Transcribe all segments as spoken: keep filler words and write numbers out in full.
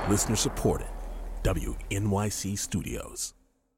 Listener supported. W N Y C Studios.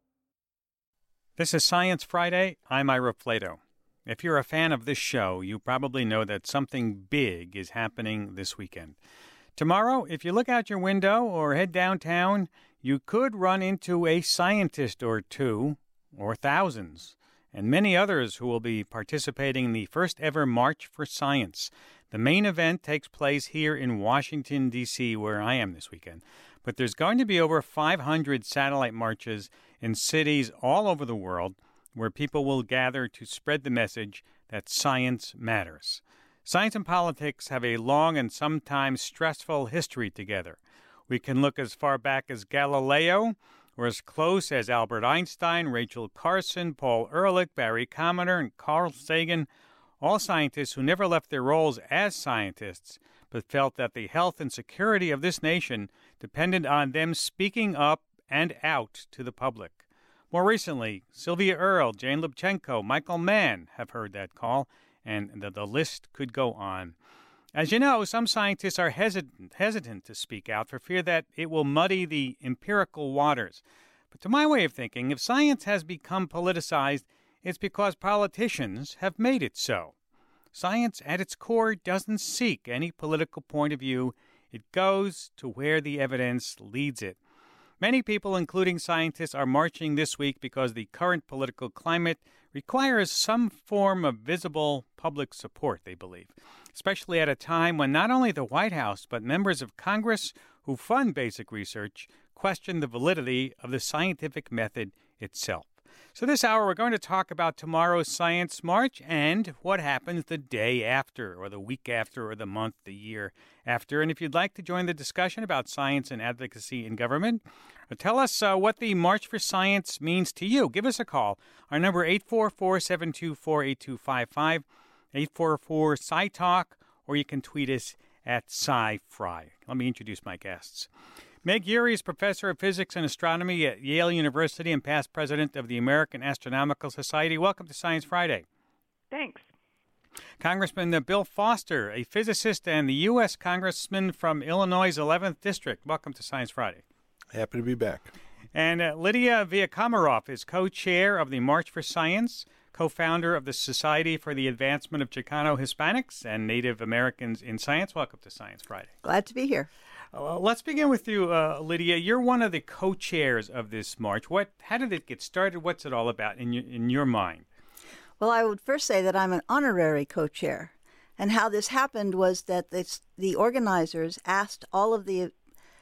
This is Science Friday. I'm Ira Flato. If you're a fan of this show, you probably know that something big is happening this weekend. Tomorrow, if you look out your window or head downtown, you could run into a scientist or two, or thousands, and many others who will be participating in the first ever March for Science. The main event takes place here in Washington, D C, where I am this weekend. But there's going to be over five hundred satellite marches in cities all over the world where people will gather to spread the message that science matters. Science and politics have a long and sometimes stressful history together. We can look as far back as Galileo, or as close as Albert Einstein, Rachel Carson, Paul Ehrlich, Barry Commoner, and Carl Sagan, all scientists who never left their roles as scientists, but felt that the health and security of this nation depended on them speaking up and out to the public. More recently, Sylvia Earle, Jane Lubchenco, Michael Mann have heard that call, and the, the list could go on. As you know, some scientists are hesitant, hesitant to speak out for fear that it will muddy the empirical waters. But to my way of thinking, if science has become politicized, it's because politicians have made it so. Science, at its core, doesn't seek any political point of view. It goes to where the evidence leads it. Many people, including scientists, are marching this week because the current political climate requires some form of visible public support, they believe, especially at a time when not only the White House, but members of Congress who fund basic research question the validity of the scientific method itself. So this hour, we're going to talk about tomorrow's Science March and what happens the day after, or the week after, or the month, the year after. And if you'd like to join the discussion about science and advocacy in government, or tell us uh, what the March for Science means to you, give us a call. Our number, eight four four, seven two four, eight two five five, eight four four, S C I Talk, or you can tweet us at SciFri. Let me introduce my guests. Meg Urey is professor of physics and astronomy at Yale University and past president of the American Astronomical Society. Welcome to Science Friday. Thanks. Congressman Bill Foster, a physicist and the U S Congressman from Illinois' eleventh District. Welcome to Science Friday. Happy to be back. And uh, Lydia Villakamarov is co-chair of the March for Science, co-founder of the Society for the Advancement of Chicano Hispanics and Native Americans in Science. Welcome to Science Friday. Glad to be here. Uh, let's begin with you, uh, Lydia. You're one of the co-chairs of this march. What? How did it get started? What's it all about in your, in your mind? Well, I would first say that I'm an honorary co-chair. And how this happened was that this, the organizers asked all of the,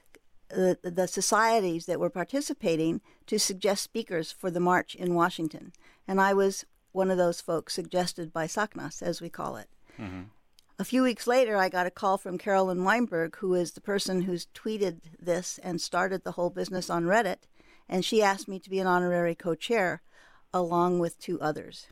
the the societies that were participating to suggest speakers for the march in Washington. And I was one of those folks suggested by SACNAS, as we call it. Mm-hmm. A few weeks later, I got a call from Carolyn Weinberg, who is the person who's tweeted this and started the whole business on Reddit, and she asked me to be an honorary co-chair along with two others.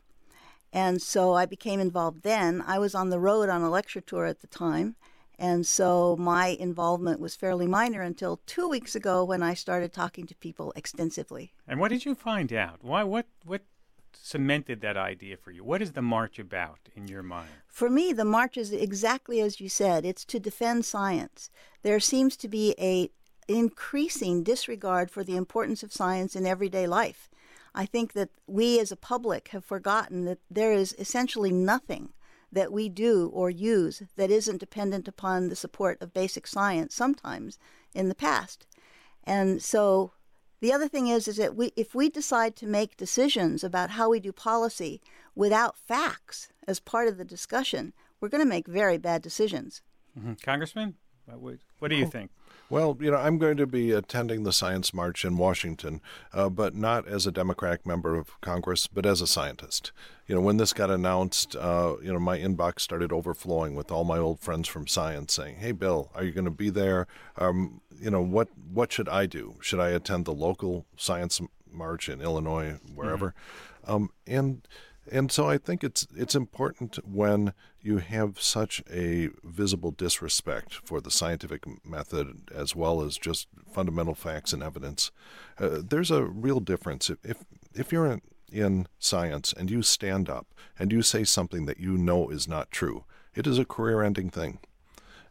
And so I became involved then. I was on the road on a lecture tour at the time, and so my involvement was fairly minor until two weeks ago when I started talking to people extensively. And what did you find out? Why? What? What? cemented that idea for you? What is the march about in your mind? For me, the march is exactly as you said. It's to defend science. There seems to be a increasing disregard for the importance of science in everyday life. I think that we as a public have forgotten that there is essentially nothing that we do or use that isn't dependent upon the support of basic science sometimes in the past. And so the other thing is, is that we, if we decide to make decisions about how we do policy without facts as part of the discussion, we're going to make very bad decisions. Mm-hmm. Congressman, what, what do you think? Well, you know, I'm going to be attending the Science March in Washington, uh, but not as a Democratic member of Congress, but as a scientist. You know, when this got announced, uh, you know, my inbox started overflowing with all my old friends from science saying, hey, Bill, are you going to be there? Um, you know, what what should I do? Should I attend the local Science March in Illinois, wherever? Mm-hmm. Um, and And so I think it's it's important when you have such a visible disrespect for the scientific method as well as just fundamental facts and evidence. Uh, there's a real difference. If if you're in, in science and you stand up and you say something that you know is not true, it is a career-ending thing.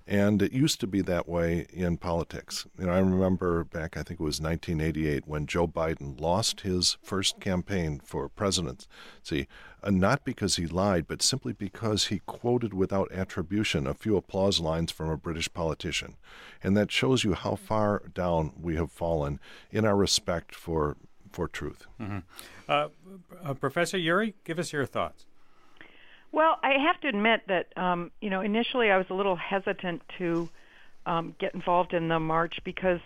And it used to be that way in politics. You know, I remember back, I think it was nineteen eighty-eight, when Joe Biden lost his first campaign for presidency, uh, not because he lied, but simply because he quoted without attribution a few applause lines from a British politician. And that shows you how far down we have fallen in our respect for for truth. Mm-hmm. Uh, uh, Professor Uri, give us your thoughts. Well, I have to admit that, um, you know, initially I was a little hesitant to um, get involved in the march because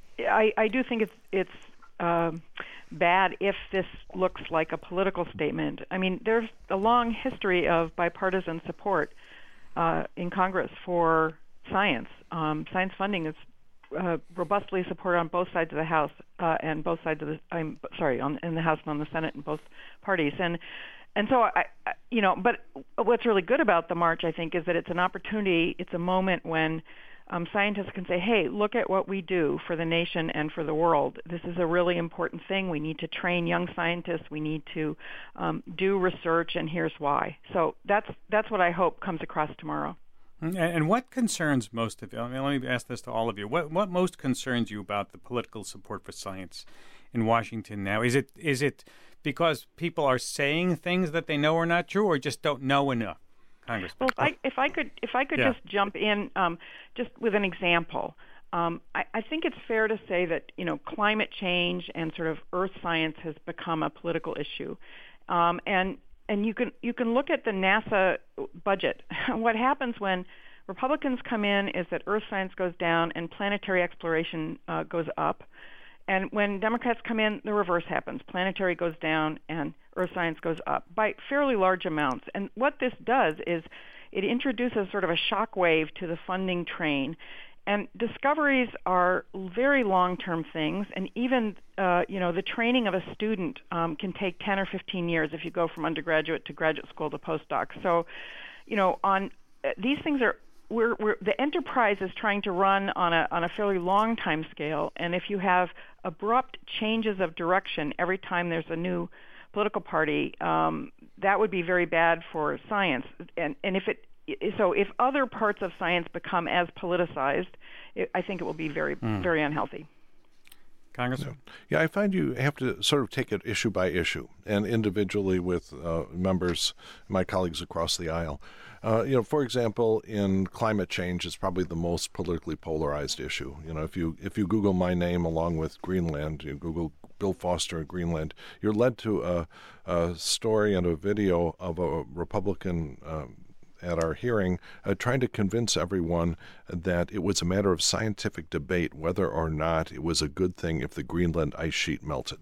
I, I do think it's it's um, bad if this looks like a political statement. I mean, there's a long history of bipartisan support uh, in Congress for science. Um, science funding is uh, robustly supported on both sides of the House uh, and both sides of the I'm sorry, on in the House and on the Senate in both parties. And And so, I, I, you know, but what's really good about the march, I think, is that it's an opportunity, it's a moment when um, scientists can say, hey, look at what we do for the nation and for the world. This is a really important thing. We need to train young scientists. We need to um, do research, and here's why. So that's that's what I hope comes across tomorrow. And what concerns most of you? I mean, let me ask this to all of you. What what most concerns you about the political support for science in Washington now? Is it is it because people are saying things that they know are not true, or just don't know enough? Congressman. Well, if I, if I could if I could yeah. just jump in, um, just with an example. Um, I, I think it's fair to say that, you know, climate change and sort of earth science has become a political issue, um, and and you can you can look at the NASA budget. What happens when Republicans come in is that earth science goes down and planetary exploration uh, goes up. And when Democrats come in, the reverse happens. Planetary goes down and earth science goes up by fairly large amounts. And what this does is it introduces sort of a shock wave to the funding train. And discoveries are very long-term things. And even, uh, you know, the training of a student um, can take ten or fifteen years if you go from undergraduate to graduate school to postdoc. So, you know, on uh, these things are We're, we're, the enterprise is trying to run on a on a fairly long time scale, and if you have abrupt changes of direction every time there's a new political party, um, that would be very bad for science. And and if it so if other parts of science become as politicized, it, I think it will be very mm. very unhealthy. Congressman? Yeah, I find you have to sort of take it issue by issue and individually with uh, members, my colleagues across the aisle. Uh, you know, for example, in climate change, it's probably the most politically polarized issue. You know, if you if you Google my name along with Greenland, you Google Bill Foster in Greenland, you're led to a, a story and a video of a Republican um, at our hearing uh, trying to convince everyone that it was a matter of scientific debate whether or not it was a good thing if the Greenland ice sheet melted.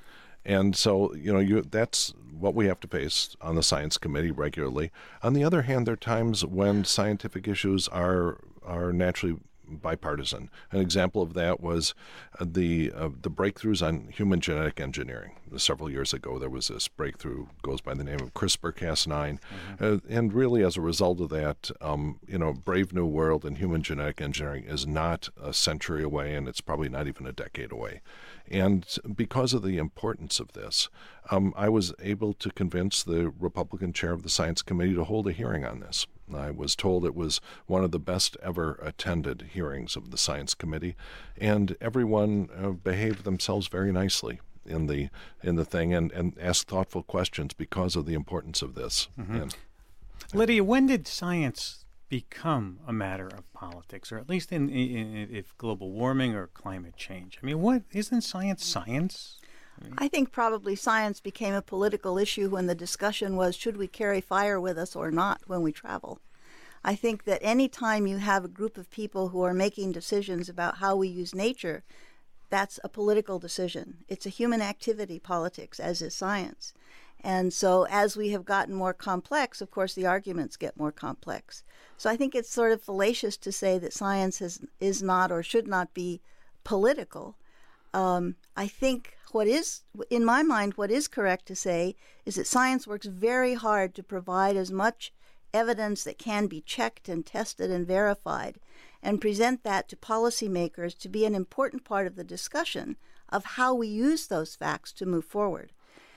And so, you know, you, that's what we have to face on the Science Committee regularly. On the other hand, there are times when scientific issues are are naturally bipartisan. An example of that was uh, the uh, the breakthroughs on human genetic engineering. Several years ago, there was this breakthrough, goes by the name of CRISPR Cas nine, mm-hmm. uh, and really as a result of that, um, you know, Brave New World and human genetic engineering is not a century away, and it's probably not even a decade away. And because of the importance of this, um, I was able to convince the Republican chair of the Science Committee to hold a hearing on this. I was told it was one of the best ever attended hearings of the Science Committee, and everyone uh, behaved themselves very nicely in the in the thing and, and asked thoughtful questions because of the importance of this. Mm-hmm. And, Lydia, when did science become a matter of politics, or at least in, in, in if global warming or climate change? I mean, what isn't science science? I think probably science became a political issue when the discussion was, should we carry fire with us or not when we travel? I think that any time you have a group of people who are making decisions about how we use nature, that's a political decision. It's a human activity, politics, as is science. And so as we have gotten more complex, of course, the arguments get more complex. So I think it's sort of fallacious to say that science has, is not or should not be political. Um, I think what is, in my mind, what is correct to say is that science works very hard to provide as much evidence that can be checked and tested and verified and present that to policymakers to be an important part of the discussion of how we use those facts to move forward.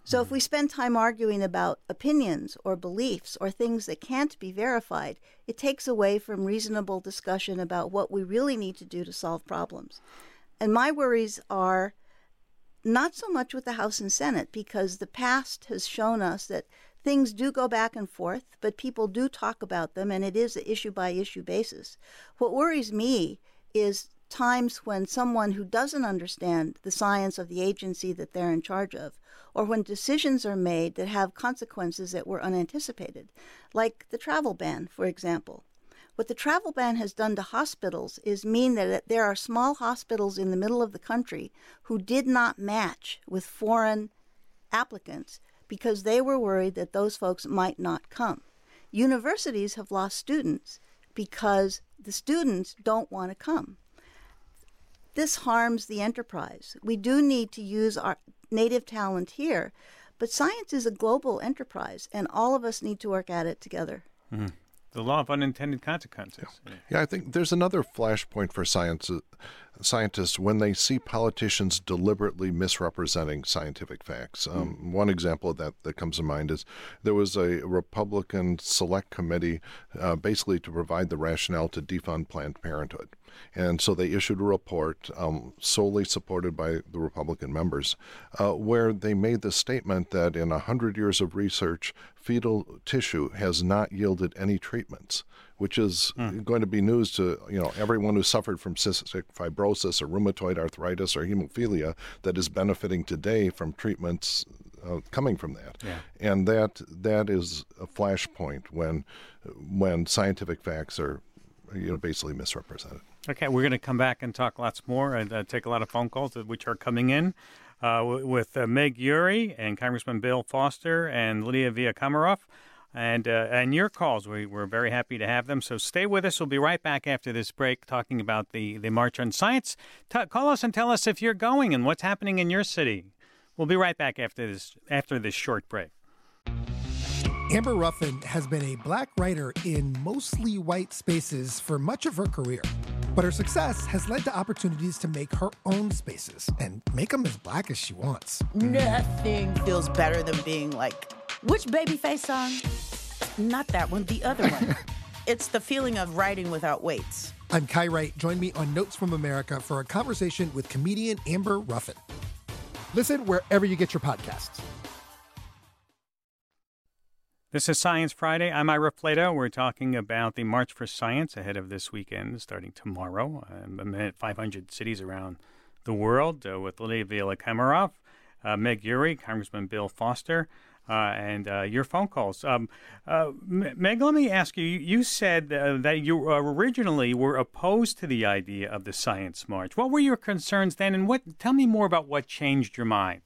So if we spend time arguing about opinions or beliefs or things that can't be verified, it takes away from reasonable discussion about what we really need to do to solve problems. And my worries are not so much with the House and Senate, because the past has shown us that things do go back and forth, but people do talk about them, and it is an issue-by-issue basis. What worries me is times when someone who doesn't understand the science of the agency that they're in charge of, or when decisions are made that have consequences that were unanticipated, like the travel ban, for example. What the travel ban has done to hospitals is mean that there are small hospitals in the middle of the country who did not match with foreign applicants because they were worried that those folks might not come. Universities have lost students because the students don't want to come. This harms the enterprise. We do need to use our native talent here, but science is a global enterprise, and all of us need to work at it together. Mm-hmm. The law of unintended consequences. Yeah. yeah, I think there's another flashpoint for science, uh, scientists when they see politicians deliberately misrepresenting scientific facts. Um, mm. One example of that that comes to mind is there was a Republican select committee uh, basically to provide the rationale to defund Planned Parenthood. And so they issued a report um, solely supported by the Republican members uh, where they made the statement that in one hundred years of research, fetal tissue has not yielded any treatments, which is mm. going to be news to you know everyone who suffered from cystic fibrosis or rheumatoid arthritis or hemophilia that is benefiting today from treatments uh, coming from that. Yeah. And that that is a flashpoint when when scientific facts are you know basically misrepresented. Okay, we're going to come back and talk lots more and uh, take a lot of phone calls, which are coming in, uh, w- with uh, Meg Urey and Congressman Bill Foster and Lydia Villa-Komaroff. And uh, and your calls, we, we're very happy to have them. So stay with us. We'll be right back after this break talking about the, the March on Science. T- call us and tell us if you're going and what's happening in your city. We'll be right back after this after this short break. Amber Ruffin has been a black writer in mostly white spaces for much of her career. But her success has led to opportunities to make her own spaces and make them as black as she wants. Nothing feels better than being like, which Babyface song? Not that one, the other one. It's the feeling of writing without weights. I'm Kai Wright. Join me on Notes from America for a conversation with comedian Amber Ruffin. Listen wherever you get your podcasts. This is Science Friday. I'm Ira Flato. We're talking about the March for Science ahead of this weekend, starting tomorrow. I'm at five hundred cities around the world uh, with Lydia Villa-Komaroff, uh, Meg Urey, Congressman Bill Foster, uh, and uh, your phone calls. Um, uh, Meg, let me ask you, you said uh, that you originally were opposed to the idea of the Science March. What were your concerns then, and what? Tell me more about what changed your mind.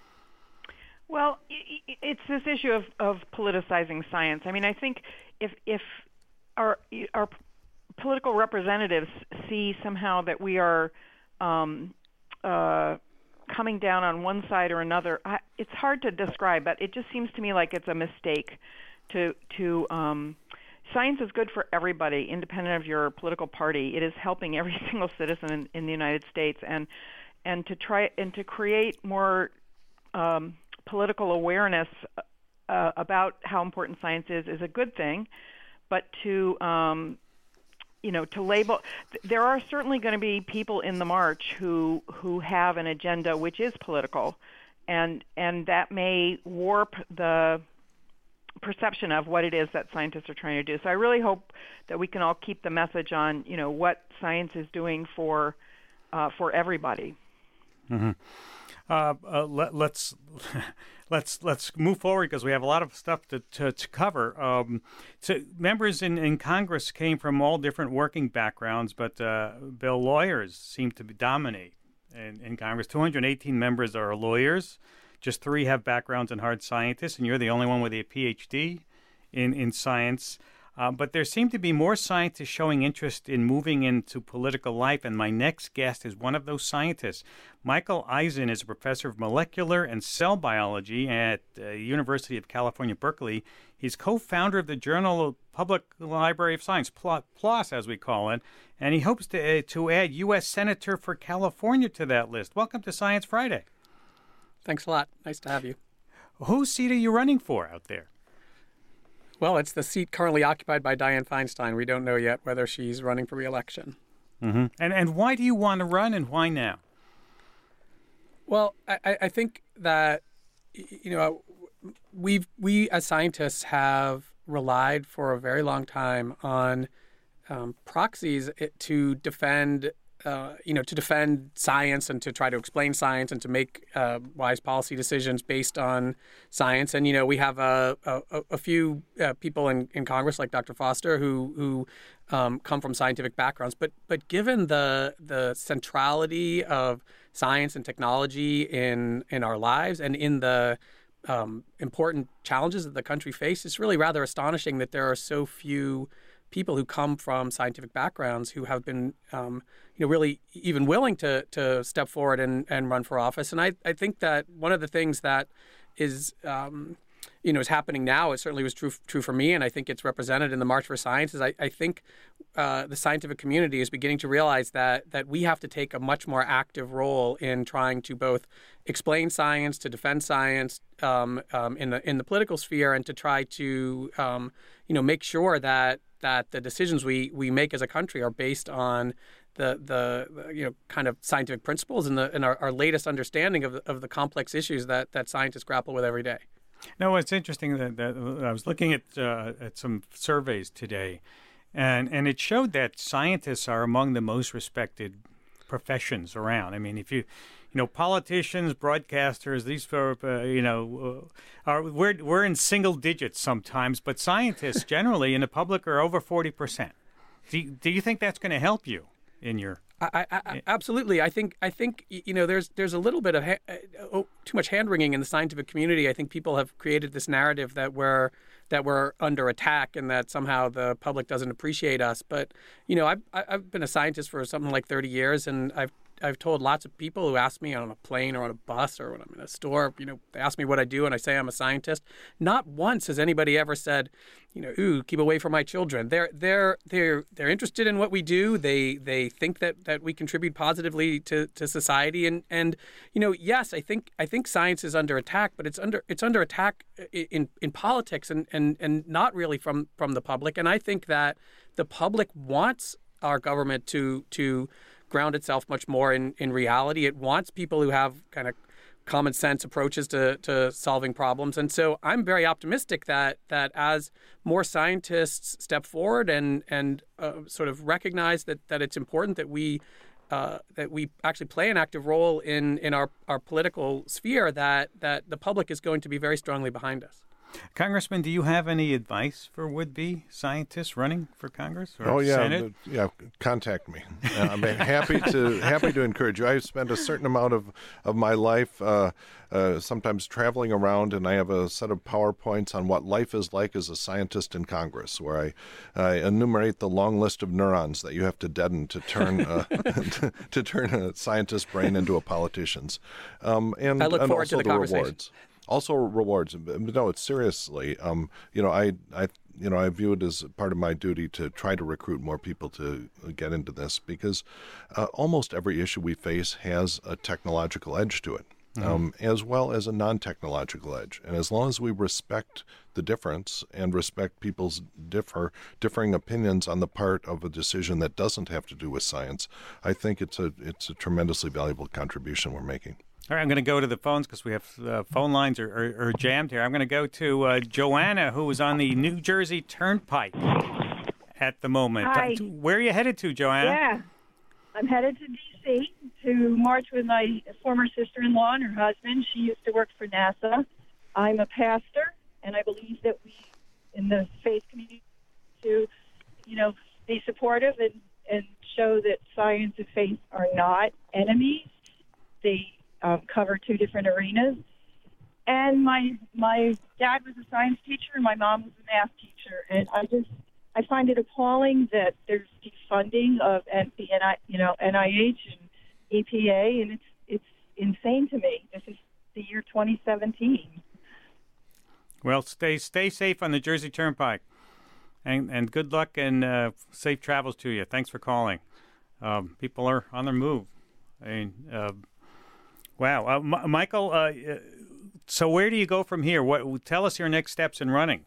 Well, it's this issue of, of politicizing science. I mean, I think if if our our political representatives see somehow that we are um, uh, coming down on one side or another, I, it's hard to describe, but it just seems to me like it's a mistake to to um, science is good for everybody, independent of your political party. It is helping every single citizen in, in the United States, and and to try and to create more um, political awareness uh, about how important science is is a good thing, but to um, you know to label, there are certainly going to be people in the march who who have an agenda which is political, and and that may warp the perception of what it is that scientists are trying to do. So I really hope that we can all keep the message on you know what science is doing for uh, for everybody. Mm-hmm. Uh, uh, let, let's let's let's move forward because we have a lot of stuff to to, to cover. Um, so members in, in Congress came from all different working backgrounds, but uh, Bill, lawyers seem to dominate in, in Congress. two hundred eighteen members are lawyers. Just three have backgrounds in hard scientists, and you're the only one with a P H D in in science. Uh, but there seem to be more scientists showing interest in moving into political life, and my next guest is one of those scientists. Michael Eisen is a professor of molecular and cell biology at the uh, University of California, Berkeley. He's co-founder of the Journal Public Library of Science, PLOS as we call it, and he hopes to, uh, to add U S Senator for California to that list. Welcome to Science Friday. Thanks a lot. Nice to have you. Whose seat are you running for out there? Well, it's the seat currently occupied by Dianne Feinstein. We don't know yet whether she's running for re-election. Mm-hmm. And and why do you want to run, and why now? Well, I, I think that, you know, we've we as scientists have relied for a very long time on um, proxies to defend, uh, you know, to defend science and to try to explain science and to make uh, wise policy decisions based on science. And, you know, we have a, a, a few uh, people in, in Congress like Doctor Foster who who um, come from scientific backgrounds. But but given the the centrality of science and technology in in our lives and in the um, important challenges that the country faces, it's really rather astonishing that there are so few people who come from scientific backgrounds who have been, um, you know, really even willing to to step forward and, and run for office. And I, I think that one of the things that is, um, you know, is happening now, it certainly was true true for me, and I think it's represented in the March for Science, is I, I think uh, the scientific community is beginning to realize that that we have to take a much more active role in trying to both explain science, to defend science um, um, in the in the political sphere, and to try to, um, you know, make sure that that the decisions we, we make as a country are based on the the you know kind of scientific principles and the and our, our latest understanding of the, of the complex issues that, that scientists grapple with every day. No, it's interesting that, that I was looking at uh, at some surveys today, and and it showed that scientists are among the most respected professions around. I mean, if you you know, politicians, broadcasters, these for uh, you know uh, are we're we're in single digits sometimes, but scientists generally in the public are over forty percent. Do you, do you think that's going to help you in your? I, I, absolutely. I think I think you know there's there's a little bit of ha- oh, too much hand wringing in the scientific community. I think people have created this narrative that we're that we're under attack and that somehow the public doesn't appreciate us. But you know, I've I've been a scientist for something like thirty years, and I've I've told lots of people who ask me on a plane or on a bus or when I'm in a store, you know, they ask me what I do and I say I'm a scientist. Not once has anybody ever said, you know, ooh, keep away from my children. They're they're they're they're interested in what we do. They they think that, that we contribute positively to, to society. And, and you know, yes, I think I think science is under attack, but it's under it's under attack in, in politics and, and, and not really from, from the public. And I think that the public wants our government to to ground itself much more in, in reality. It wants people who have kind of common sense approaches to, to solving problems. And so I'm very optimistic that that as more scientists step forward and and uh, sort of recognize that, that it's important that we uh, that we actually play an active role in, in our, our political sphere, that that the public is going to be very strongly behind us. Congressman, do you have any advice for would-be scientists running for Congress or oh, yeah, Senate? But, yeah, contact me. Uh, I'm happy to happy to encourage you. I spend a certain amount of, of my life uh, uh, sometimes traveling around, and I have a set of PowerPoints on what life is like as a scientist in Congress, where I, I enumerate the long list of neurons that you have to deaden to turn uh, to, to turn a scientist's brain into a politician's. Um, and, I look and forward also to the, the conversation. Rewards. Also rewards. No, it's seriously. Um, you know, I, I, you know, I view it as part of my duty to try to recruit more people to get into this, because uh, almost every issue we face has a technological edge to it, mm-hmm. um, as well as a non-technological edge. And as long as we respect the difference and respect people's differ differing opinions on the part of a decision that doesn't have to do with science, I think it's a it's a tremendously valuable contribution we're making. All right, I'm going to go to the phones because we have uh, phone lines are, are, are jammed here. I'm going to go to uh, Joanna, who is on the New Jersey Turnpike at the moment. Hi. Uh, where are you headed to, Joanna? Yeah, I'm headed to D C to march with my former sister-in-law and her husband. She used to work for NASA. I'm a pastor, and I believe that we, in the faith community, to, you know, be supportive and, and show that science and faith are not enemies. They Um, cover two different arenas. And my my dad was a science teacher and my mom was a math teacher. And I just I find it appalling that there's defunding of the you know N I H and E P A, and it's it's insane to me. This is the year twenty seventeen. Well, stay stay safe on the Jersey Turnpike, and and good luck and uh, safe travels to you. Thanks for calling. Um, people are on their move. I mean. Uh, Wow. Uh, M- Michael, uh, so where do you go from here? What tell us your next steps in running?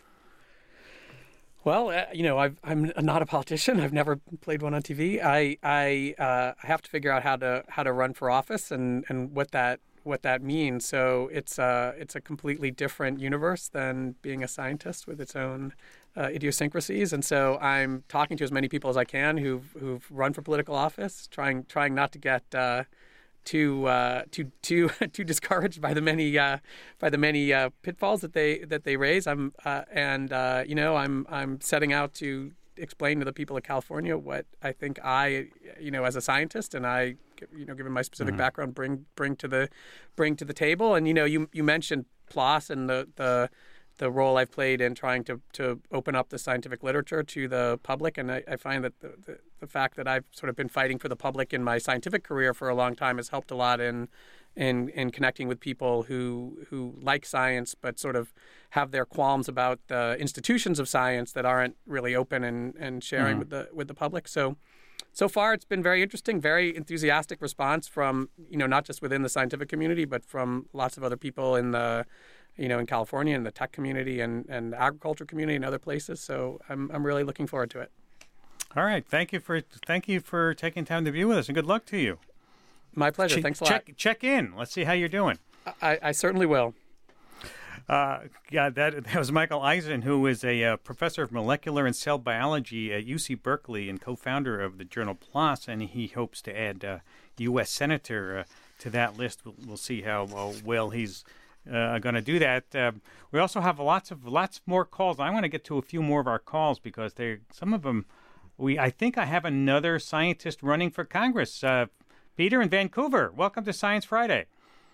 Well, uh, you know, I've, I'm not a politician. I've never played one on T V. I I, uh, I have to figure out how to how to run for office and, and what that what that means. So it's a it's a completely different universe than being a scientist with its own uh, idiosyncrasies. And so I'm talking to as many people as I can who've who've run for political office, trying trying not to get uh, too uh, too too too discouraged by the many uh, by the many uh, pitfalls that they that they raise. I'm uh, and uh, you know I'm I'm setting out to explain to the people of California what I think I you know as a scientist and I you know given my specific mm-hmm. background bring bring to the bring to the table. And you know you you mentioned PLOS and the the the role I've played in trying to, to open up the scientific literature to the public. And I, I find that the, the, the fact that I've sort of been fighting for the public in my scientific career for a long time has helped a lot in in, in connecting with people who who like science but sort of have their qualms about the institutions of science that aren't really open and, and sharing mm-hmm. with the with the public. So so far it's been very interesting, very enthusiastic response from, you know, not just within the scientific community, but from lots of other people in the you know, in California, in the tech community and, and the agriculture community and other places. So I'm I'm really looking forward to it. All right. Thank you for thank you for taking time to be with us, and good luck to you. My pleasure. Ch- Thanks a check, lot. Check in. Let's see how you're doing. I, I certainly will. Uh, yeah, that, that was Michael Eisen, who is a uh, professor of molecular and cell biology at U C Berkeley and co-founder of the journal PLOS, and he hopes to add uh, U S Senator uh, to that list. We'll, we'll see how uh, well he's Uh, going to do that. Uh, we also have lots of lots more calls. I want to get to a few more of our calls because they some of them. We I think I have another scientist running for Congress. Uh, Peter in Vancouver, welcome to Science Friday.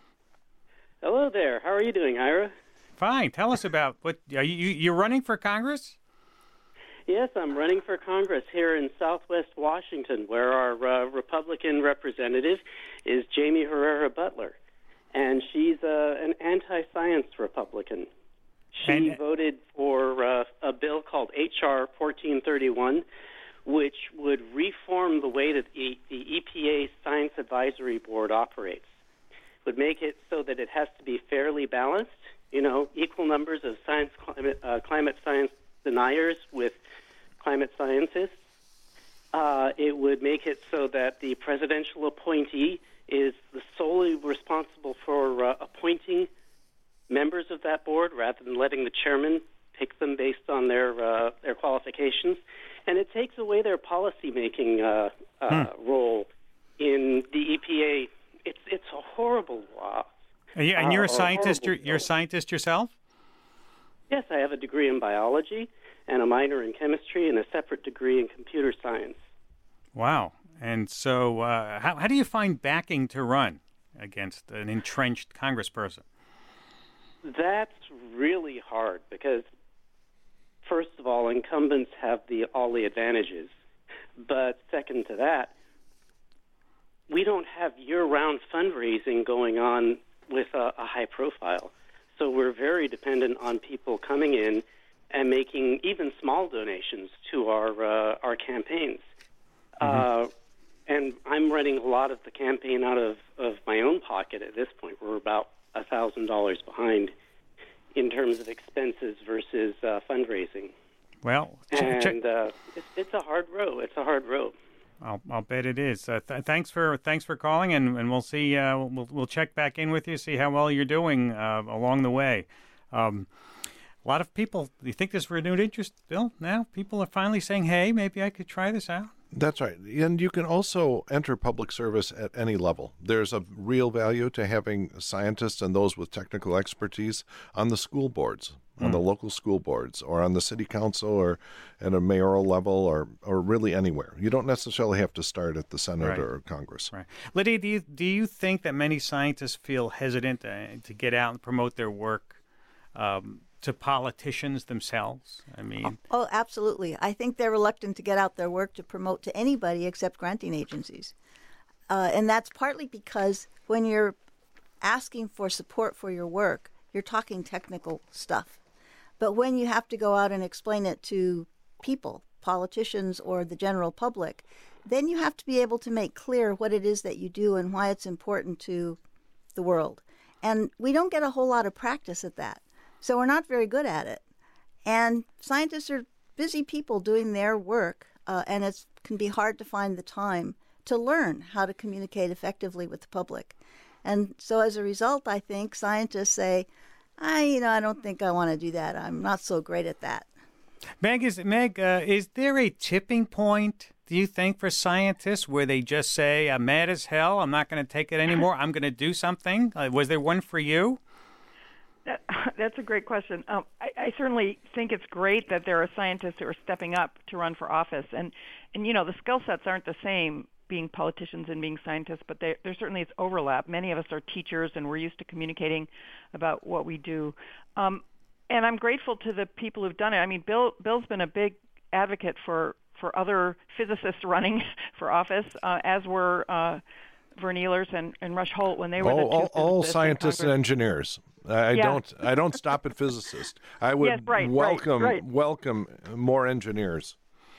Hello there. How are you doing, Ira? Fine. Tell us about what are you you're running for Congress? Yes, I'm running for Congress here in Southwest Washington, where our uh, Republican representative is Jamie Herrera Butler. And she's uh, an anti-science Republican. She and, voted for uh, a bill called H R fourteen thirty-one, which would reform the way that the, the E P A Science Advisory Board operates. It would make it so that it has to be fairly balanced, you know, equal numbers of science, climate, uh, climate science deniers with climate scientists. Uh, it would make it so that the presidential appointee is solely responsible for uh, appointing members of that board rather than letting the chairman pick them based on their uh, their qualifications. And it takes away their policy-making uh, uh, hmm. role in the E P A. It's it's a horrible law. Uh, yeah, and you're a uh, scientist. You're, you're a scientist yourself? Yes, I have a degree in biology and a minor in chemistry and a separate degree in computer science. Wow. And so uh, how, how do you find backing to run against an entrenched congressperson? That's really hard because, first of all, incumbents have the all the advantages. But second to that, we don't have year-round fundraising going on with a, a high profile. So we're very dependent on people coming in and making even small donations to our, uh, our campaigns. Mm-hmm. Uh, And I'm running a lot of the campaign out of, of my own pocket at this point. We're about one thousand dollars behind in terms of expenses versus uh, fundraising. Well, and check. Uh, it's, it's a hard road. It's a hard road. I'll, I'll bet it is. Uh, th- thanks for thanks for calling, and, and we'll see. Uh, we'll we'll check back in with you, see how well you're doing uh, along the way. Um, a lot of people. Do you think there's renewed interest, Bill? Now people are finally saying, "Hey, maybe I could try this out." That's right. And you can also enter public service at any level. There's a real value to having scientists and those with technical expertise on the school boards, mm. on the local school boards, or on the city council, or at a mayoral level, or, or really anywhere. You don't necessarily have to start at the Senate right. or Congress. Right. Lydia, do you, do you think that many scientists feel hesitant uh, to get out and promote their work um, to politicians themselves? I mean, oh, absolutely. I think they're reluctant to get out their work to promote to anybody except granting agencies. Uh, and that's partly because when you're asking for support for your work, you're talking technical stuff. But when you have to go out and explain it to people, politicians or the general public, then you have to be able to make clear what it is that you do and why it's important to the world. And we don't get a whole lot of practice at that. So we're not very good at it. And scientists are busy people doing their work, uh, and it can be hard to find the time to learn how to communicate effectively with the public. And so as a result, I think scientists say, I, you know, I don't think I want to do that. I'm not so great at that. Meg, is, Meg, uh, is there a tipping point, do you think, for scientists where they just say, I'm mad as hell, I'm not going to take it anymore, I'm going to do something? Uh, was there one for you? That, that's a great question. Um, I, I certainly think it's great that there are scientists who are stepping up to run for office. And, and you know, the skill sets aren't the same being politicians and being scientists, but there, there certainly is overlap. Many of us are teachers, and we're used to communicating about what we do. Um, and I'm grateful to the people who've done it. I mean, Bill Bill's been a big advocate for, for other physicists running for office, uh, as were uh, Vern Ehlers and, and Rush Holt when they were all, the two all, all physicists scientists and engineers. I Yeah. don't. I don't stop at physicists. I would Yes, right, right, welcome right. welcome more engineers.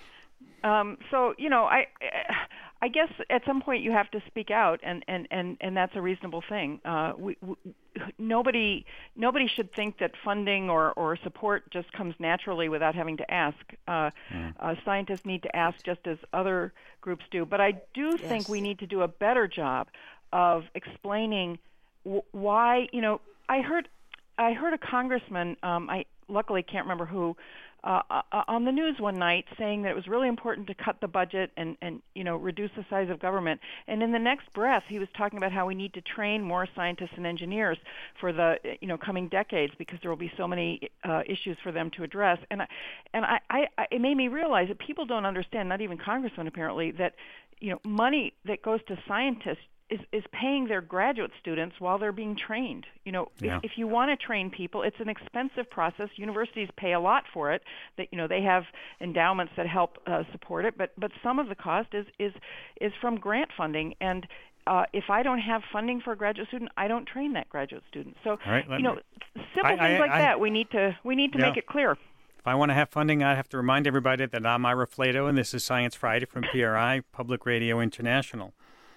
Um, so you know, I, I guess at some point you have to speak out, and, and, and, and that's a reasonable thing. Uh, we, we, nobody nobody should think that funding or, or support just comes naturally without having to ask. Uh, Mm. uh, scientists need to ask just as other groups do. But I do Yes. think we need to do a better job of explaining w- why. You know, I heard I heard a congressman. Um, I luckily can't remember who. Uh, uh, on the news one night saying that it was really important to cut the budget and, and, you know, reduce the size of government. And in the next breath, he was talking about how we need to train more scientists and engineers for the, you know, coming decades because there will be so many uh, issues for them to address. And, I, and I, I, it made me realize that people don't understand, not even congressmen apparently, that, you know, money that goes to scientists is, is paying their graduate students while they're being trained. You know, Yeah. if, if you want to train people, it's an expensive process. Universities pay a lot for it. That you know they have endowments that help uh, support it, but but some of the cost is is is from grant funding. And uh, if I don't have funding for a graduate student, I don't train that graduate student. So All right, let you know, me- simple I- things I- like I- that we need to we need to Yeah. make it clear. If I want to have funding, I have to remind everybody that I'm Ira Flato, and this is Science Friday from P R I, Public Radio International.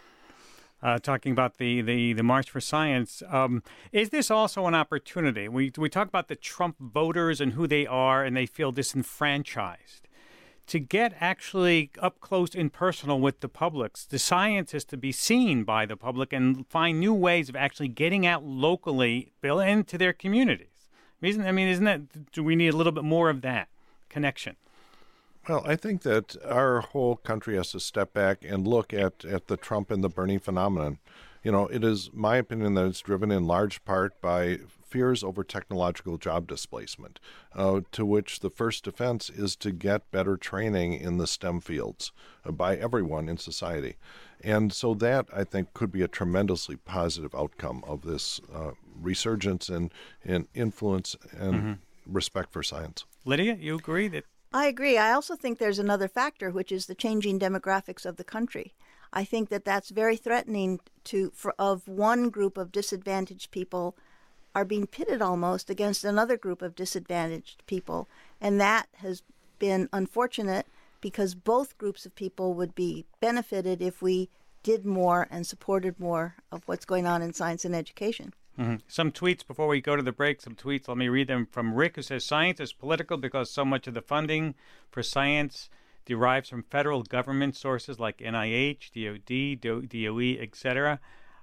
Uh, talking about the, the, the March for Science. Um, is this also an opportunity? We, we talk about the Trump voters and who they are, and they feel disenfranchised. To get actually up close and personal with the public, the scientists to be seen by the public and find new ways of actually getting out locally, Bill, into their communities. Isn't, I mean, isn't that, do we need a little bit more of that connection? Well, I think that our whole country has to step back and look at, at the Trump and the Bernie phenomenon. You know, it is my opinion that it's driven in large part by fears over technological job displacement, uh, to which the first defense is to get better training in the STEM fields uh, by everyone in society. And so that, I think, could be a tremendously positive outcome of this uh, resurgence and, and influence and Mm-hmm. respect for science. Lydia, you agree that I agree. I also think there's another factor, which is the changing demographics of the country. I think that that's very threatening to for, of one group of disadvantaged people are being pitted almost against another group of disadvantaged people. And that has been unfortunate because both groups of people would be benefited if we did more and supported more of what's going on in science and education. Mm-hmm. Some tweets before we go to the break, some tweets, let me read them from Rick, who says, science is political because so much of the funding for science derives from federal government sources like N I H, D O D, D O E, et cetera.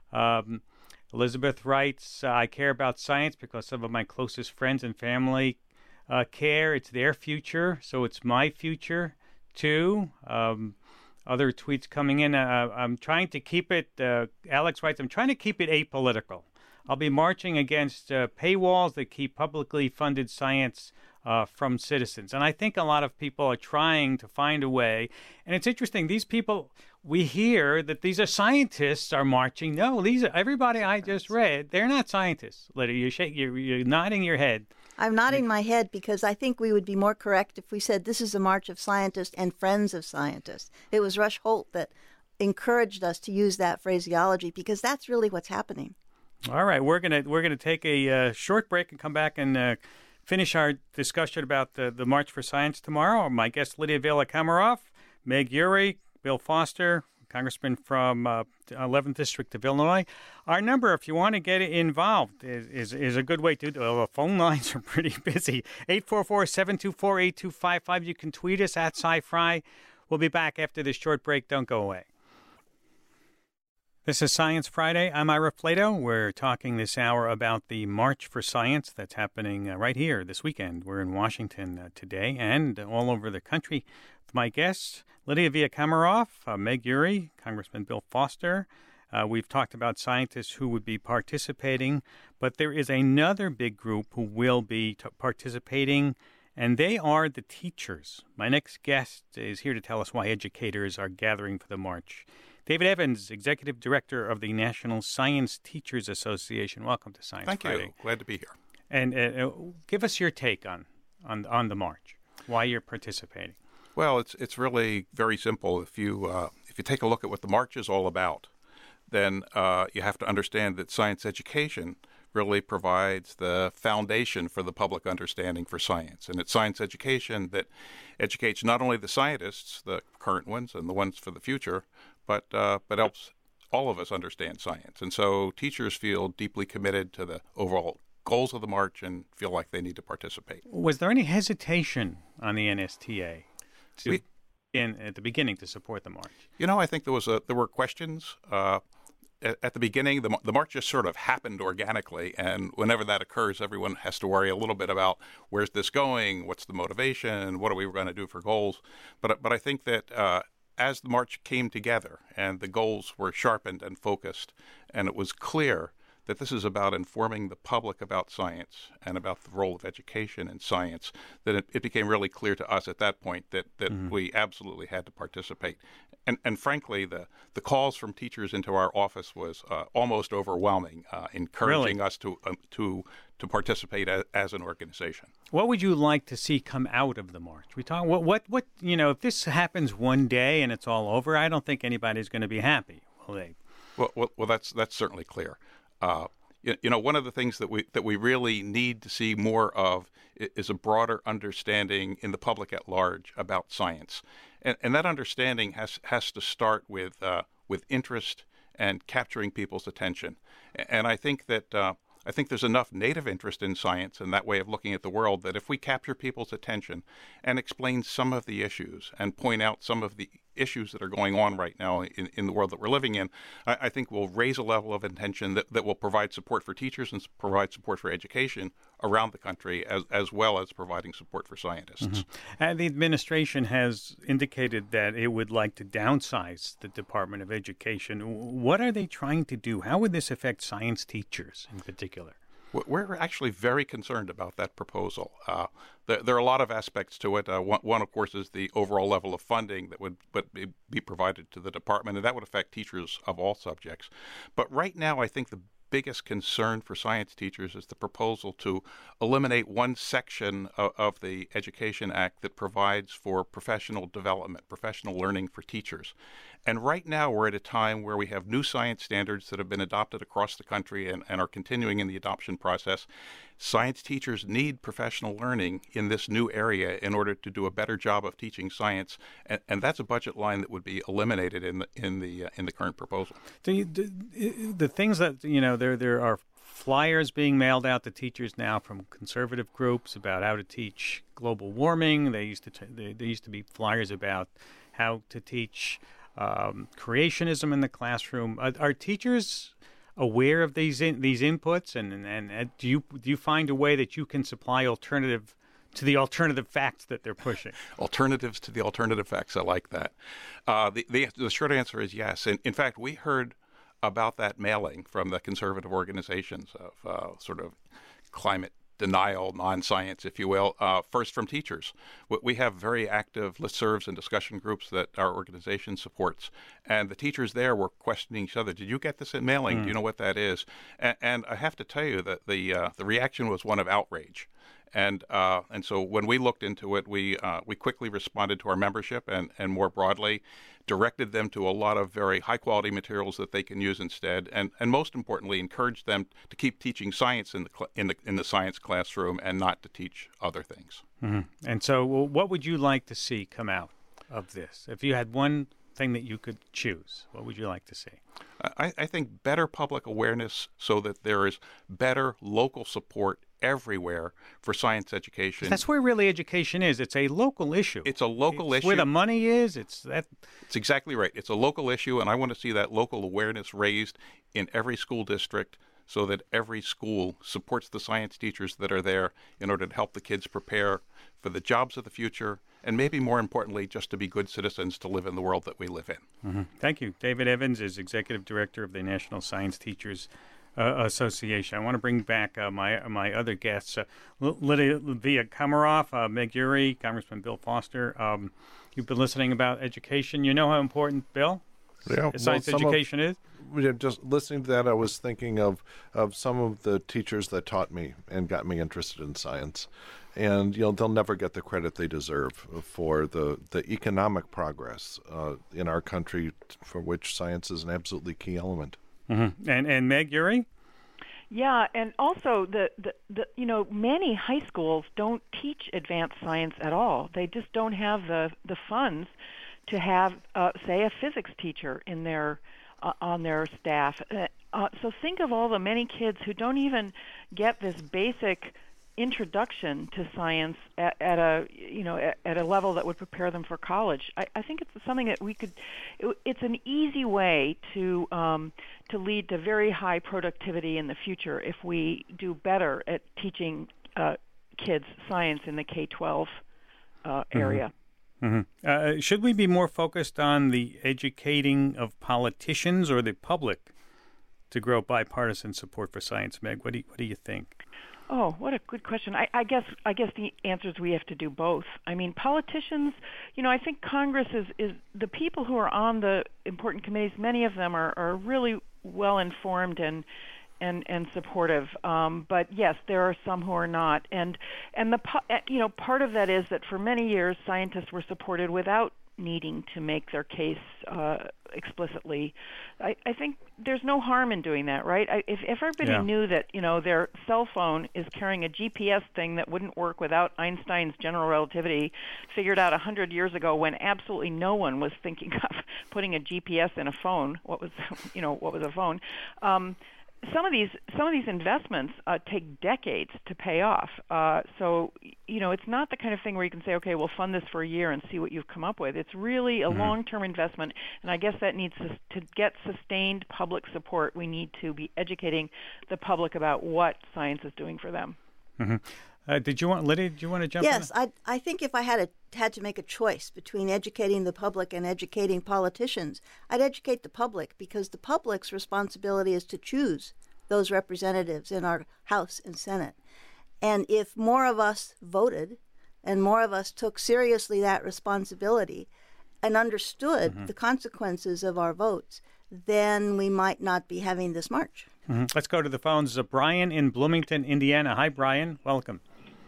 Um, Elizabeth writes, I care about science because some of my closest friends and family uh, care. It's their future, so it's my future, too. Um, other tweets coming in. Uh, I'm trying to keep it, uh, Alex writes, I'm trying to keep it apolitical. I'll be marching against uh, paywalls that keep publicly funded science uh, from citizens. And I think a lot of people are trying to find a way. And it's interesting, these people, we hear that these are scientists are marching. No, these are everybody I just read. They're not scientists. Lydia, you're, shake, you're, you're nodding your head. I'm nodding my head because I think we would be more correct if we said this is a march of scientists and friends of scientists. It was Rush Holt that encouraged us to use that phraseology because that's really what's happening. All right, we're gonna we're gonna take a uh, short break and come back and uh, finish our discussion about the, the March for Science tomorrow. My guests Lydia Vela-Kamarov, Meg Urey, Bill Foster, Congressman from uh, eleventh District of Illinois. Our number, if you want to get involved, is, is, is a good way to do it. Well, the phone lines are pretty busy. eight four four, seven two four, eight two five five. You can tweet us at SciFri. We'll be back after this short break. Don't go away. This is Science Friday. I'm Ira Flato. We're talking this hour about the March for Science that's happening uh, right here this weekend. We're in Washington uh, today and all over the country. With my guests, Lydia Villakamarov, uh, Meg Urey, Congressman Bill Foster. Uh, we've talked about scientists who would be participating, but there is another big group who will be t- participating, and they are the teachers. My next guest is here to tell us why educators are gathering for the march. David Evans, Executive Director of the National Science Teachers Association. Welcome to Science Thank Friday. you. Glad to be here. And uh, give us your take on, on on the march, why you're participating. Well, it's it's really very simple. If you uh, if you take a look at what the march is all about, then uh, you have to understand that science education really provides the foundation for the public understanding for science. And it's science education that educates not only the scientists, the current ones and the ones for the future, but uh, but helps all of us understand science. And so teachers feel deeply committed to the overall goals of the march and feel like they need to participate. Was there any hesitation on the N S T A to, we, in, at the beginning to support the march? You know, I think there was a, there were questions. Uh, at, at the beginning, the, the march just sort of happened organically, and whenever that occurs, everyone has to worry a little bit about where's this going, what's the motivation, what are we going to do for goals. But but I think that uh, as the march came together and the goals were sharpened and focused, and it was clear that this is about informing the public about science and about the role of education in science, that it, it became really clear to us at that point that, that mm-hmm. we absolutely had to participate. And, and frankly, the, the calls from teachers into our office was uh, almost overwhelming, uh, encouraging really? us to um, to to participate as, as an organization. What would you like to see come out of the march? We talk what what what you know. If this happens one day and it's all over, I don't think anybody's going to be happy, will they? Well, well, well that's that's certainly clear. Uh, you, you know, one of the things that we that we really need to see more of is a broader understanding in the public at large about science, and, and that understanding has has to start with uh, with interest and capturing people's attention. And I think that uh, I think there's enough native interest in science and that way of looking at the world that if we capture people's attention and explain some of the issues and point out some of the issues that are going on right now in, in the world that we're living in, I, I think we'll raise a level of attention that, that will provide support for teachers and provide support for education around the country, as, as well as providing support for scientists. Mm-hmm. And the administration has indicated that it would like to downsize the Department of Education. What are they trying to do? How would this affect science teachers in particular? We're actually very concerned about that proposal. Uh, there, there are a lot of aspects to it. Uh, one, one, of course, is the overall level of funding that would, would be, be provided to the department, and that would affect teachers of all subjects. But right now, I think the biggest concern for science teachers is the proposal to eliminate one section of, of the Education Act that provides for professional development, professional learning for teachers. And right now we're at a time where we have new science standards that have been adopted across the country and, and are continuing in the adoption process. Science teachers need professional learning in this new area in order to do a better job of teaching science, and, and that's a budget line that would be eliminated in the in the uh, in the current proposal. Do you, do, the things that you know there there are flyers being mailed out to teachers now from conservative groups about how to teach global warming. They used to t- they, there used to be flyers about how to teach um, creationism in the classroom. Are, are teachers aware of these in, these inputs, and, and and do you do you find a way that you can supply alternative to the alternative facts that they're pushing? Alternatives to the alternative facts. I like that. Uh, the, the the short answer is yes. And in fact, we heard about that mailing from the conservative organizations of uh, sort of climate denial, non-science, if you will, uh, first from teachers. We have very active listservs and discussion groups that our organization supports, and the teachers there were questioning each other. Did you get this in mailing? Mm. Do you know what that is? And, and I have to tell you that the uh, the reaction was one of outrage. And uh, and so when we looked into it, we uh, we quickly responded to our membership and, and more broadly directed them to a lot of very high-quality materials that they can use instead, and, and most importantly, encouraged them to keep teaching science in the cl- in the in the science classroom and not to teach other things. Mm-hmm. And so what would you like to see come out of this? If you had one thing that you could choose, what would you like to see? I, I think better public awareness so that there is better local support everywhere for science education. That's where really education is. It's a local issue. It's a local it's issue. Where the money is, it's that. It's exactly right. It's a local issue, and I want to see that local awareness raised in every school district so that every school supports the science teachers that are there in order to help the kids prepare for the jobs of the future, and maybe more importantly, just to be good citizens to live in the world that we live in. Mm-hmm. Thank you. David Evans is Executive Director of the National Science Teachers uh, Association. I want to bring back uh, my my other guests, uh, Lydia Komaroff, uh, Meg Urey, Congressman Bill Foster. Um, you've been listening about education. You know how important, Bill, yeah, science well, education of, is? Just listening to that, I was thinking of, of some of the teachers that taught me and got me interested in science. And, you know, they'll never get the credit they deserve for the, the economic progress uh, in our country, for which science is an absolutely key element. Mm-hmm. And and Meg Urey? Yeah, and also the, the, the you know many high schools don't teach advanced science at all. They just don't have the the funds to have, uh, say, a physics teacher in their uh, on their staff. Uh, uh, so think of all the many kids who don't even get this basic introduction to science at, at a you know at, at a level that would prepare them for college. I, I think it's something that we could. It, it's an easy way to um, to lead to very high productivity in the future if we do better at teaching uh, kids science in the K twelve uh, area. Mm-hmm. Mm-hmm. Uh, should we be more focused on the educating of politicians or the public to grow bipartisan support for science, Meg? What do you, what do you think? Oh, what a good question. I, I guess I guess the answer is we have to do both. I mean, politicians, you know, I think Congress is, is the people who are on the important committees, many of them are, are really well informed and and and supportive. Um, but yes, there are some who are not. And and the you know, part of that is that for many years scientists were supported without needing to make their case uh, explicitly. I, I think there's no harm in doing that, right? I, if, if everybody yeah. knew that, you know, their cell phone is carrying a G P S thing that wouldn't work without Einstein's general relativity, figured out a hundred years ago when absolutely no one was thinking of putting a G P S in a phone. What was, you know, what was a phone? Um, Some of these some of these investments uh, take decades to pay off. Uh, so you know, it's not the kind of thing where you can say, okay, we'll fund this for a year and see what you've come up with. It's really a mm-hmm. long-term investment, and I guess that needs to, to get sustained public support. We need to be educating the public about what science is doing for them. Mm-hmm. Uh, did you want, Lydia? Did you want to jump yes, in? Yes, I I think if I had a, had to make a choice between educating the public and educating politicians, I'd educate the public, because the public's responsibility is to choose those representatives in our House and Senate. And if more of us voted and more of us took seriously that responsibility and understood mm-hmm. the consequences of our votes, then we might not be having this march. Mm-hmm. Let's go to the phones. Uh, Brian in Bloomington, Indiana. Hi, Brian. Welcome.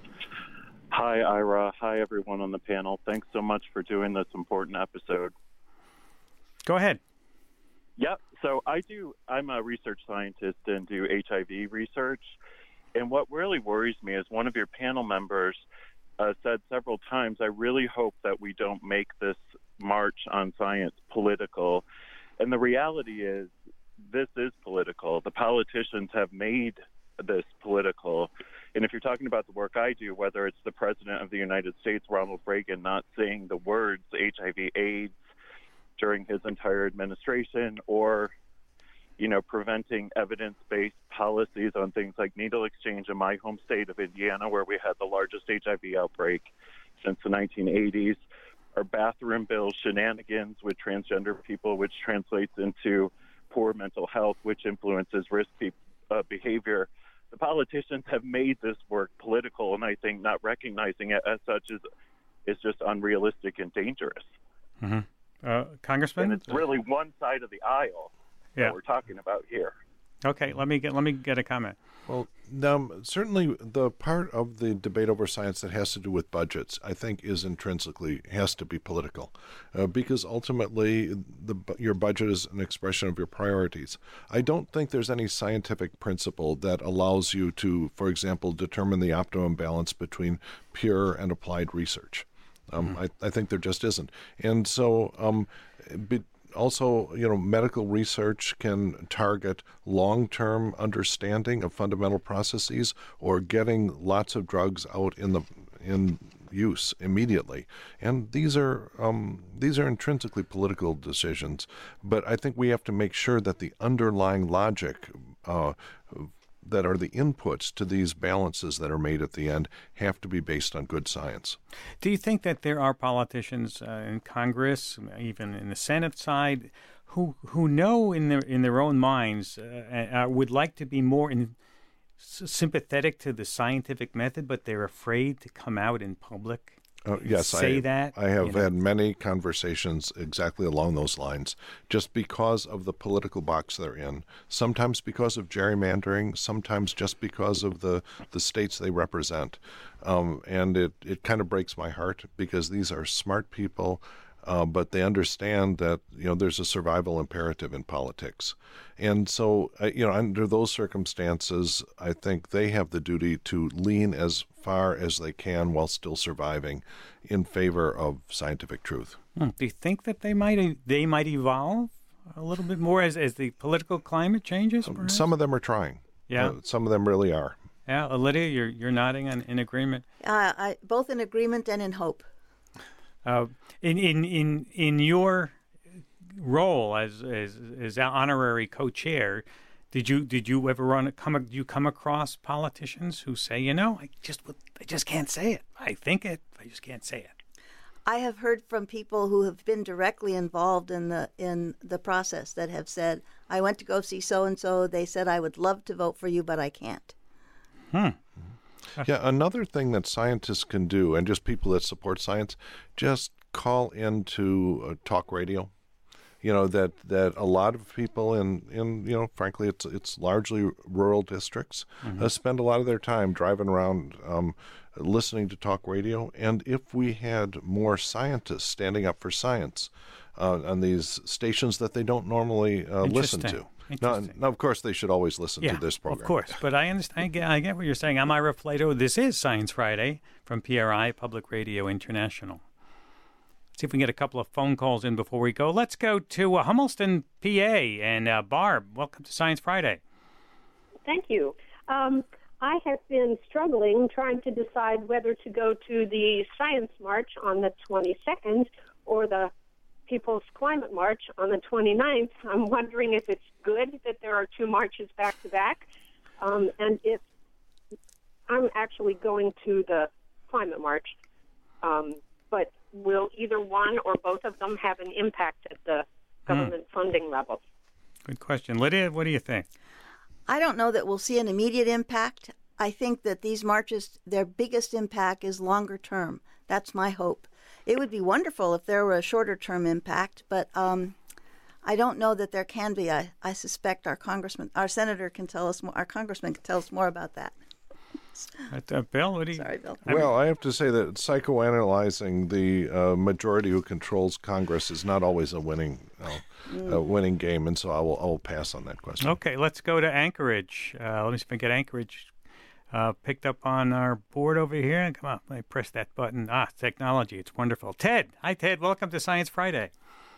Hi, Ira. Hi, everyone on the panel. Thanks so much for doing this important episode. Go ahead. Yep. So I do, I'm a research scientist and do H I V research. And what really worries me is one of your panel members uh, said several times, I really hope that we don't make this march on science political. And the reality is, this is political. The politicians have made this political. And if you're talking about the work I do, whether it's the President of the United States, Ronald Reagan, not saying the words H I V AIDS during his entire administration, or, you know, preventing evidence-based policies on things like needle exchange in my home state of Indiana, where we had the largest H I V outbreak since the nineteen eighties, or bathroom bill shenanigans with transgender people, which translates into poor mental health, which influences risk be- uh, behavior. The politicians have made this work political, and I think not recognizing it as such is is just unrealistic and dangerous. Mm-hmm. Uh, Congressman? And it's really one side of the aisle yeah. that we're talking about here. Okay, let me get let me get a comment. Well, um, certainly the part of the debate over science that has to do with budgets, I think, is intrinsically has to be political, uh, because ultimately the your budget is an expression of your priorities. I don't think there's any scientific principle that allows you to, for example, determine the optimum balance between pure and applied research. Um, mm. I, I think there just isn't. And so um, be, also, you know, medical research can target long-term understanding of fundamental processes or getting lots of drugs out in the in use immediately. And these are um, these are intrinsically political decisions. But I think we have to make sure that the underlying logic uh, that are the inputs to these balances that are made at the end have to be based on good science. Do you think that there are politicians uh, in Congress, even in the Senate side, who who know in their in their own minds uh, uh, would like to be more in, sympathetic to the scientific method, but they're afraid to come out in public? Uh, yes, say I, that. I have you know? had many conversations exactly along those lines, just because of the political box they're in. Sometimes because of gerrymandering, sometimes just because of the, the states they represent. Um, and it, it kind of breaks my heart, because these are smart people, uh, but they understand that, you know, there's a survival imperative in politics. And so, uh, you know, under those circumstances, I think they have the duty to lean as far as they can while still surviving in favor of scientific truth. Hmm. Do you think that they might they might evolve a little bit more as, as the political climate changes? Perhaps? Some of them are trying. Yeah. Uh, some of them really are. Yeah, Lydia, you're you're nodding in, in agreement. Uh, I, both in agreement and in hope. Uh, in in in in your role as as as honorary co-chair, did you did you ever run come do you come across politicians who say, you know, I just I just can't say it. I think it, I just can't say it. I have heard from people who have been directly involved in the in the process that have said, I went to go see so and so. They said I would love to vote for you, but I can't. Hmm. Yeah, another thing that scientists can do, and just people that support science, just call into uh, talk radio. You know, that, that a lot of people in, in, you know, frankly, it's it's largely rural districts, mm-hmm. uh, spend a lot of their time driving around um, listening to talk radio. And if we had more scientists standing up for science uh, on these stations that they don't normally uh, listen to. Now, now, of course, they should always listen yeah, to this program. Of course, but I understand. I get, I get what you're saying. I'm Ira Flato. This is Science Friday from P R I, Public Radio International. See if we can get a couple of phone calls in before we go. Let's go to uh, Humelston, P A. And uh, Barb, welcome to Science Friday. Thank you. Um, I have been struggling trying to decide whether to go to the Science March on the twenty-second or the People's Climate March on the twenty-ninth. I'm wondering if it's good that there are two marches back to back, um, and if I'm actually going to the Climate March, um, but will either one or both of them have an impact at the government hmm. funding level? Good question. Lydia, what do you think? I don't know that we'll see an immediate impact. I think that these marches, their biggest impact is longer term. That's my hope. It would be wonderful if there were a shorter term impact, but um, I don't know that there can be. I, I suspect our congressman, our senator can tell us more, our congressman can tell us more about that. Uh, Bill, what do you? Sorry, Bill. Well, I have to say that psychoanalyzing the uh, majority who controls Congress is not always a winning, uh, mm. a winning game, and so I will I will pass on that question. Okay, let's go to Anchorage. Uh, let me see if I can get Anchorage uh, picked up on our board over here. Come on, let me press that button. Ah, technology, it's wonderful. Ted, hi Ted, welcome to Science Friday.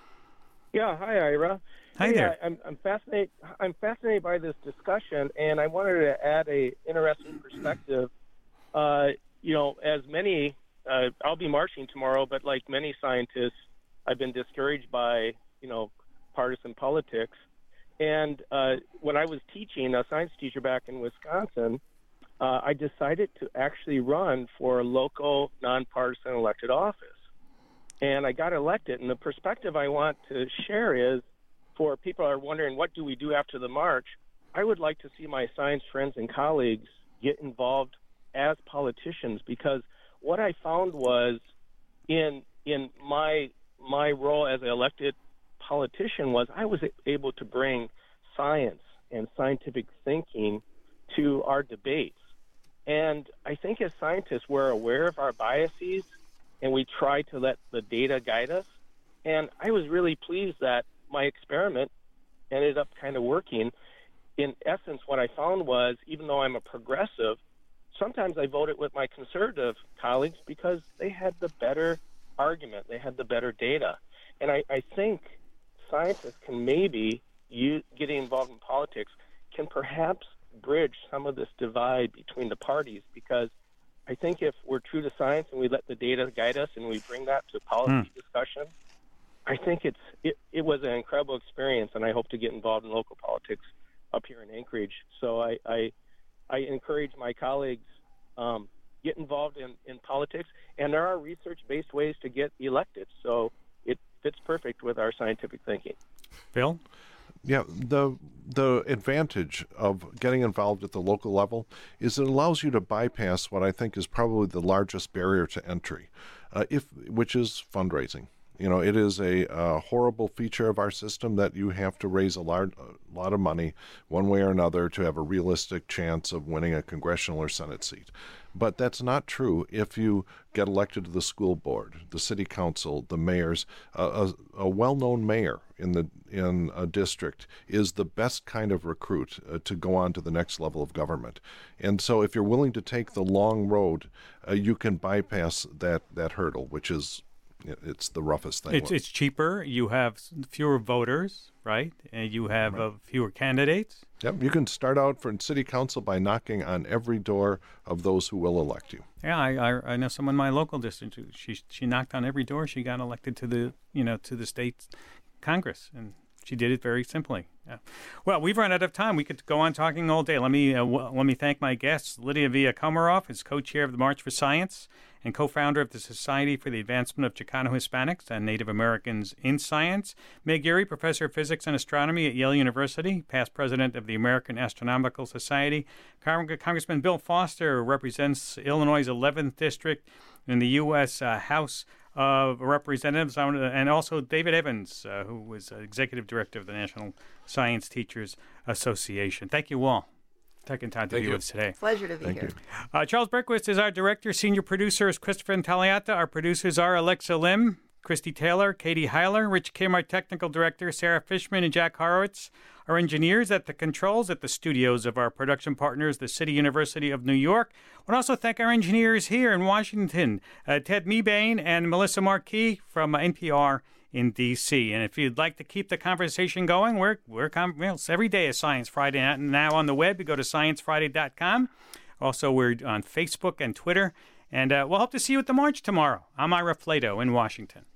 Yeah, hi Ira. Hi hey, there. I, I'm, I'm fascinated. I'm fascinated by this discussion, and I wanted to add a interesting perspective. Uh, you know, as many, uh, I'll be marching tomorrow, but like many scientists, I've been discouraged by you know partisan politics. And uh, when I was teaching, a science teacher back in Wisconsin, uh, I decided to actually run for a local nonpartisan elected office, and I got elected. And the perspective I want to share is, for people who are wondering, what do we do after the march? I would like to see my science friends and colleagues get involved as politicians, because what I found was in in my my role as an elected politician was I was able to bring science and scientific thinking to our debates. And I think as scientists, we're aware of our biases, and we try to let the data guide us. And I was really pleased that my experiment ended up kind of working. In essence, what I found was, even though I'm a progressive, sometimes I voted with my conservative colleagues because they had the better argument. They had the better data. And I, I think scientists can maybe, use, getting involved in politics, can perhaps bridge some of this divide between the parties, because I think if we're true to science and we let the data guide us and we bring that to policy mm. discussion, I think it's it, it was an incredible experience, and I hope to get involved in local politics up here in Anchorage. So I I, I encourage my colleagues um, get involved in, in politics, and there are research-based ways to get elected. So it fits perfect with our scientific thinking. Bill? Yeah, the the advantage of getting involved at the local level is it allows you to bypass what I think is probably the largest barrier to entry, uh, if which is fundraising. You know, it is a, a horrible feature of our system that you have to raise a, large, a lot of money one way or another to have a realistic chance of winning a congressional or Senate seat. But that's not true if you get elected to the school board, the city council, the mayors. Uh, a, a well-known mayor in the in a district is the best kind of recruit uh, to go on to the next level of government. And so if you're willing to take the long road, uh, you can bypass that, that hurdle, which is it's the roughest thing. It's it's cheaper. You have fewer voters, right? And you have right. uh, fewer candidates. Yep. You can start out for city council by knocking on every door of those who will elect you. Yeah, I I, I know someone in my local district. She she knocked on every door. She got elected to the you know to the state Congress, and she did it very simply. Yeah. Well, we've run out of time. We could go on talking all day. Let me uh, w- let me thank my guests. Lydia Villa-Komarov is co-chair of the March for Science and co-founder of the Society for the Advancement of Chicano Hispanics and Native Americans in Science. Meg Geary, professor of physics and astronomy at Yale University, past president of the American Astronomical Society. Cong- Congressman Bill Foster represents Illinois' eleventh District in the U S Uh, House of Representatives, and also David Evans, uh, who was uh, executive director of the National Science Teachers Association. Thank you all for taking time to Thank be you. with us today. Pleasure to be Thank here. you. Uh, Charles Berquist is our director. Senior producer is Christopher Intagliata. Our producers are Alexa Lim, Christy Taylor, Katie Heiler, Rich Kim, our technical director, Sarah Fishman, and Jack Horowitz. Our engineers at the controls at the studios of our production partners, the City University of New York. I want to also thank our engineers here in Washington, uh, Ted Mebane and Melissa Marquis from uh, N P R in D C. And if you'd like to keep the conversation going, we're, we're com- well, every day is Science Friday. Now on the web, you go to science friday dot com. Also, we're on Facebook and Twitter. And uh, we'll hope to see you at the march tomorrow. I'm Ira Flato in Washington.